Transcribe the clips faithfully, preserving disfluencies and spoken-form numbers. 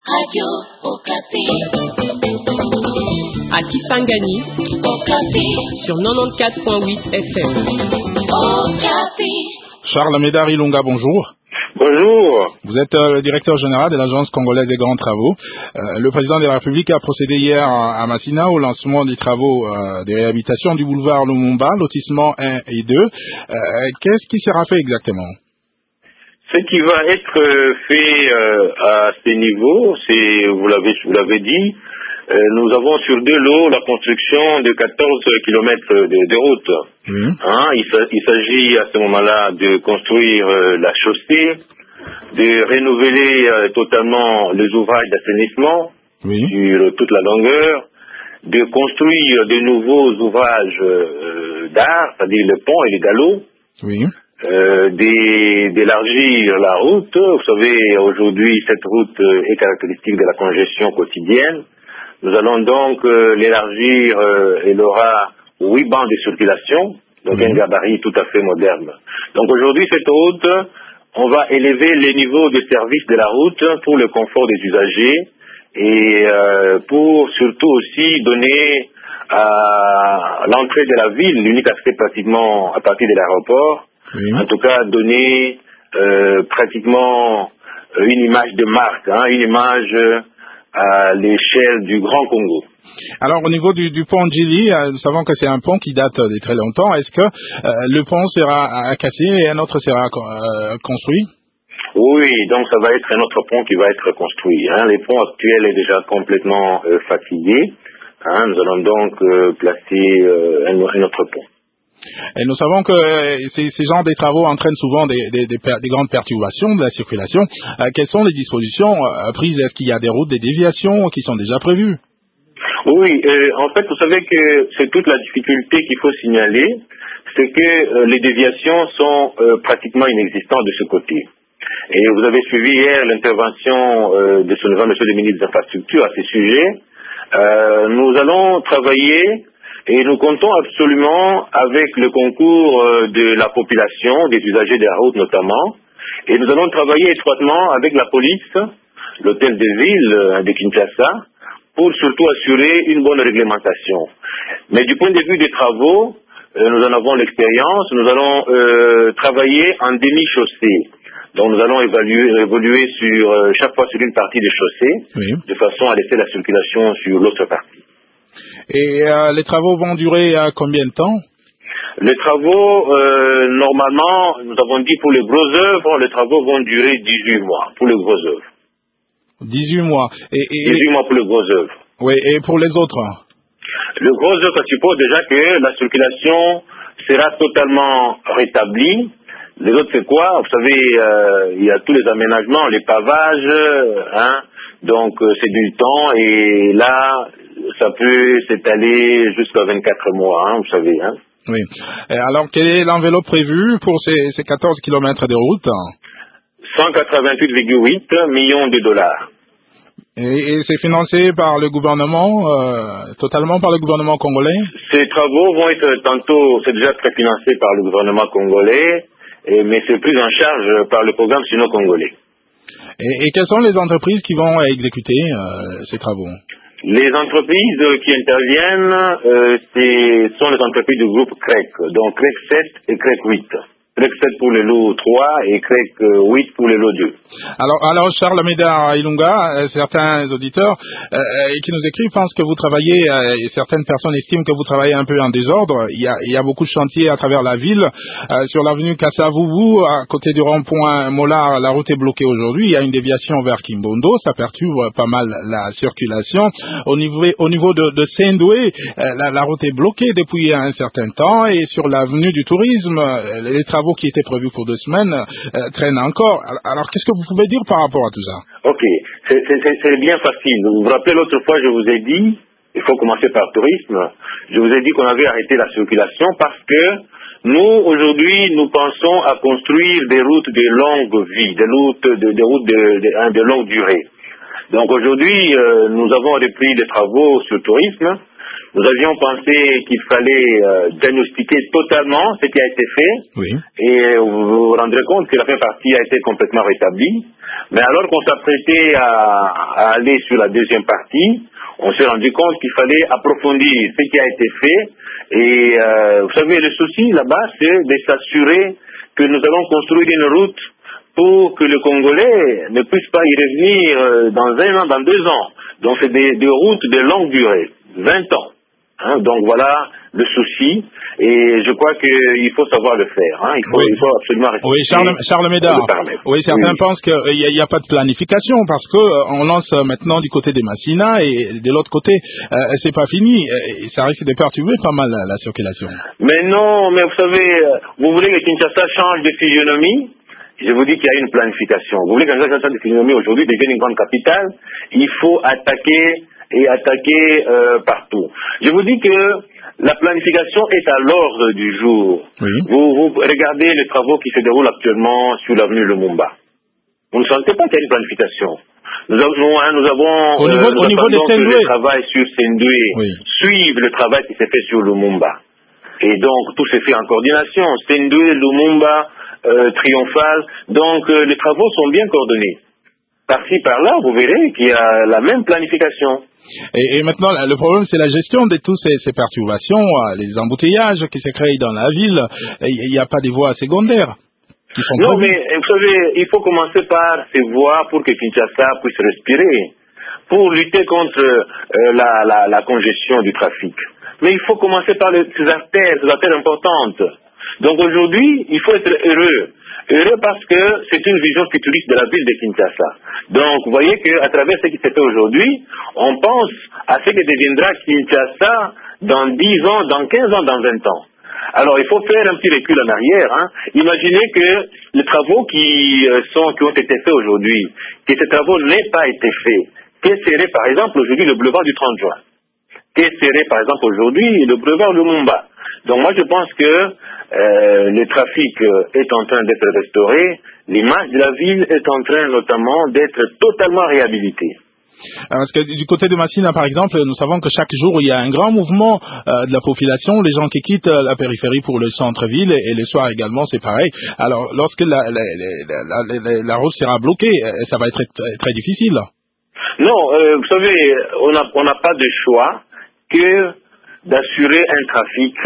Radio Okapi. À Kisangani, Okapi. Sur quatre-vingt-quatorze point huit F M. Okapi. Charles Médard Ilunga, bonjour. Bonjour. Vous êtes euh, le directeur général de l'Agence congolaise des grands travaux. Euh, le président de la République a procédé hier à, à Massina au lancement des travaux euh, de réhabilitation du boulevard Lumumba, lotissement un et deux. Euh, Qu'est-ce qui sera fait exactement? Ce qui va être fait euh, à ce niveau, c'est, vous l'avez, vous l'avez dit, euh, nous avons sur deux lots la construction de quatorze kilomètres de, de route. Mmh. Hein, il, il s'agit à ce moment-là de construire euh, la chaussée, de renouveler euh, totalement les ouvrages d'assainissement oui. sur toute la longueur, de construire de nouveaux ouvrages euh, d'art, c'est-à-dire le pont et les galops. Oui. Euh, d'élargir la route. Vous savez, aujourd'hui, cette route euh, est caractéristique de la congestion quotidienne. Nous allons donc euh, l'élargir. Euh, elle aura huit bancs de circulation, donc oui. un gabarit tout à fait moderne. Donc aujourd'hui, cette route, on va élever les niveaux de service de la route pour le confort des usagers et euh, pour surtout aussi donner à l'entrée de la ville, l'unique accès pratiquement à partir de l'aéroport, oui. En tout cas, donner euh, pratiquement une image de marque, hein, une image euh, à l'échelle du Grand Congo. Alors, au niveau du, du pont Djili, euh, nous savons que c'est un pont qui date de très longtemps. Est-ce que euh, le pont sera cassé et un autre sera euh, construit? Oui, donc ça va être un autre pont qui va être construit. Hein. Les ponts actuels est déjà complètement euh, fatigué. Hein. Nous allons donc euh, placer euh, un, un autre pont. Et nous savons que ces, ces genres de travaux entraînent souvent des, des, des, des grandes perturbations de la circulation. Euh, quelles sont les dispositions euh, prises? Est-ce qu'il y a des routes, des déviations qui sont déjà prévues? Oui, euh, en fait, vous savez que c'est toute la difficulté qu'il faut signaler, c'est que euh, les déviations sont euh, pratiquement inexistantes de ce côté. Et vous avez suivi hier l'intervention euh, de son neveu, monsieur le ministre des Infrastructures, à ce sujet. Euh, nous allons travailler. Et nous comptons absolument avec le concours euh, de la population, des usagers de la route notamment. Et nous allons travailler étroitement avec la police, l'hôtel de ville euh, de Kinshasa, pour surtout assurer une bonne réglementation. Mais du point de vue des travaux, euh, nous en avons l'expérience, nous allons euh, travailler en demi-chaussée. Donc nous allons évaluer, évoluer sur, euh, chaque fois sur une partie de chaussée, oui. de façon à laisser la circulation sur l'autre partie. Et euh, les travaux vont durer euh, combien de temps? Les travaux, euh, normalement, nous avons dit pour les grosses œuvres, les travaux vont durer dix-huit mois pour les grosses œuvres. dix-huit mois. Et, et... dix-huit mois pour les grosses œuvres. Oui, et pour les autres? Les grosses œuvres, ça suppose déjà que la circulation sera totalement rétablie. Les autres, c'est quoi? Vous savez, euh, il y a tous les aménagements, les pavages, hein. Donc, euh, c'est du temps et là, ça peut s'étaler jusqu'à vingt-quatre mois, hein, vous savez. Hein. Oui. Et alors, quelle est l'enveloppe prévue pour ces, ces quatorze kilomètres de route? cent quatre-vingt-huit virgule huit millions de dollars. Et, et c'est financé par le gouvernement, euh, totalement par le gouvernement congolais? Ces travaux vont être tantôt, c'est déjà très financé par le gouvernement congolais, et, mais c'est pris en charge par le programme sino-congolais. Et, et quelles sont les entreprises qui vont exécuter euh, ces travaux? Les entreprises qui interviennent, euh, c'est, sont les entreprises du groupe C R E C, donc C R E C sept et C R E C huit. C R E C sept pour le lot trois et C R E C huit pour le lot deux. Alors, alors Charles Médard Ilunga, euh, certains auditeurs euh, qui nous écrivent pensent que vous travaillez, euh, et certaines personnes estiment que vous travaillez un peu en désordre. Il y a, il y a beaucoup de chantiers à travers la ville. Euh, sur l'avenue Kassavubu, à côté du rond-point Mollard, la route est bloquée aujourd'hui. Il y a une déviation vers Kimbondo, ça perturbe pas mal la circulation. Au niveau, au niveau de, de Saint-Doué, euh, la, la route est bloquée depuis un certain temps. Et sur l'avenue du tourisme, euh, les travaux qui étaient prévus pour deux semaines euh, traînent encore. Alors, qu'est-ce que vous pouvez dire par rapport à tout ça? Ok, c'est, c'est, c'est bien facile. Vous vous rappelez l'autre fois, je vous ai dit, il faut commencer par le tourisme, je vous ai dit qu'on avait arrêté la circulation parce que nous, aujourd'hui, nous pensons à construire des routes de longue vie, des routes de, des routes de, de, de longue durée. Donc aujourd'hui, euh, nous avons repris des travaux sur le tourisme, nous avions pensé qu'il fallait euh, diagnostiquer totalement ce qui a été fait. Oui. Et vous vous rendrez compte que la première partie a été complètement rétablie. Mais alors qu'on s'apprêtait à, à aller sur la deuxième partie, on s'est rendu compte qu'il fallait approfondir ce qui a été fait. Et euh, vous savez, le souci là-bas, c'est de s'assurer que nous allons construire une route pour que le Congolais ne puisse pas y revenir euh, dans un an, dans deux ans. Donc c'est des, des routes de longue durée, vingt ans. Hein, donc voilà le souci, et je crois qu'il faut savoir le faire. Hein. Il, faut, Oui. il faut absolument respecter. Oui, Charles, Charles Médard. Oui, certains Oui. pensent qu'il n'y a, a pas de planification parce que euh, on lance maintenant du côté des Massina et de l'autre côté, euh, c'est pas fini. Et ça risque de perturber pas mal la, la circulation. Mais non, mais vous savez, vous voulez que Kinshasa change de physionomie? Je vous dis qu'il y a une planification. Vous voulez que Kinshasa change de physionomie aujourd'hui, devienne une grande capitale? Il faut attaquer et attaquer euh, partout. Je vous dis que la planification est à l'ordre du jour. Oui. Vous, vous regardez les travaux qui se déroulent actuellement sur l'avenue Lumumba. Vous ne sentez pas qu'il y a une planification. Nous avons, hein, nous avons au niveau, euh, nous au niveau de attendons que Sendoué. le travail sur Sendoué Oui. suive le travail qui s'est fait sur Lumumba. Et donc, tout s'est fait en coordination. Sendoué, Lumumba, euh, Triomphal. Donc, euh, les travaux sont bien coordonnés. Par-ci, par-là, vous verrez qu'il y a la même planification. Et, et maintenant, le problème, c'est la gestion de toutes ces, ces perturbations, les embouteillages qui se créent dans la ville. Il n'y a pas des voies secondaires qui sont Non, prévues. mais vous savez, il faut commencer par ces voies pour que Kinshasa puisse respirer, pour lutter contre euh, la, la, la congestion du trafic. Mais il faut commencer par les, ces artères, ces artères importantes. Donc aujourd'hui, il faut être heureux. Heureux parce que c'est une vision futuriste de la ville de Kinshasa. Donc, vous voyez qu'à travers ce qui s'est fait aujourd'hui, on pense à ce que deviendra Kinshasa dans dix ans, dans quinze ans, dans vingt ans. Alors, il faut faire un petit recul en arrière. Hein. Imaginez que les travaux qui, euh, sont, qui ont été faits aujourd'hui, que ces travaux n'aient pas été faits. Quel serait, par exemple, aujourd'hui le boulevard du trente juin? Quel serait, par exemple, aujourd'hui le boulevard Lumumba? Donc moi je pense que euh, le trafic est en train d'être restauré, l'image de la ville est en train notamment d'être totalement réhabilitée. Parce que du côté de Massina, par exemple, nous savons que chaque jour, il y a un grand mouvement euh, de la population, les gens qui quittent la périphérie pour le centre-ville, et, et les soirs également, c'est pareil. Alors, lorsque la, la, la, la, la, la route sera bloquée, ça va être très, très difficile. Non, euh, vous savez, on n'a on n'a pas de choix que d'assurer un trafic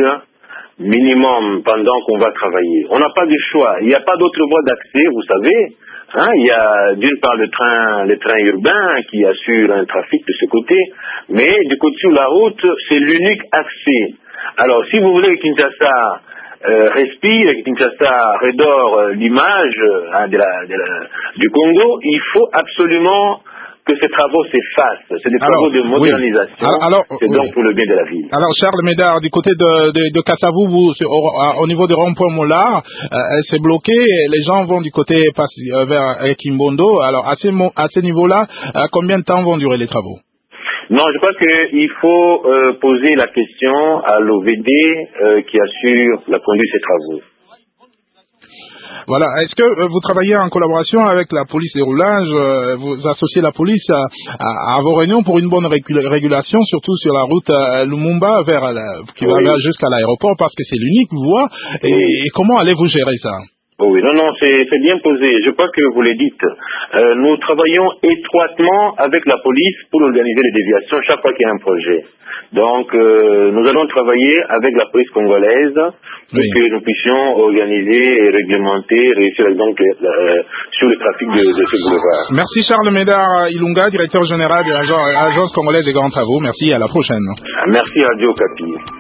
minimum pendant qu'on va travailler. On n'a pas de choix. Il n'y a pas d'autre voie d'accès, vous savez. Hein, il y a d'une part le train, le train urbain qui assure un trafic de ce côté, mais du côté sur la route, c'est l'unique accès. Alors, si vous voulez que Kinshasa euh, respire, que Kinshasa redore euh, l'image hein, de la, de la, du Congo, il faut absolument que ces travaux s'effacent. C'est des travaux alors, de modernisation. Oui. Alors, c'est oui. donc pour le bien de la ville. Alors, Charles Médard, du côté de, de, de Kassavou, vous, au, au niveau de rond-point Mollard, euh, c'est bloqué. Les gens vont du côté euh, vers Kimbondo. Alors, à ce, à ce niveau-là, euh, combien de temps vont durer les travaux? Non, je crois qu'il faut euh, poser la question à l'O V D euh, qui assure la conduite de ces travaux. Voilà. Est-ce que euh, vous travaillez en collaboration avec la police des roulages, euh, vous associez la police à, à, à vos réunions pour une bonne régula- régulation, surtout sur la route euh, Lumumba vers la, qui oui. va jusqu'à l'aéroport, parce que c'est l'unique voie. Et, oui. et comment allez-vous gérer ça? Oui, non, non, c'est, c'est bien posé. Je crois que vous le dites. Euh, nous travaillons étroitement avec la police pour organiser les déviations chaque fois qu'il y a un projet. Donc, euh, nous allons travailler avec la police congolaise pour oui. que nous puissions organiser et réglementer, réussir donc euh, sur le trafic de, de ce boulevard. Merci Charles Médard Ilunga, directeur général de l'agence congolaise des grands travaux. Merci, à la prochaine. Merci Radio Okapi.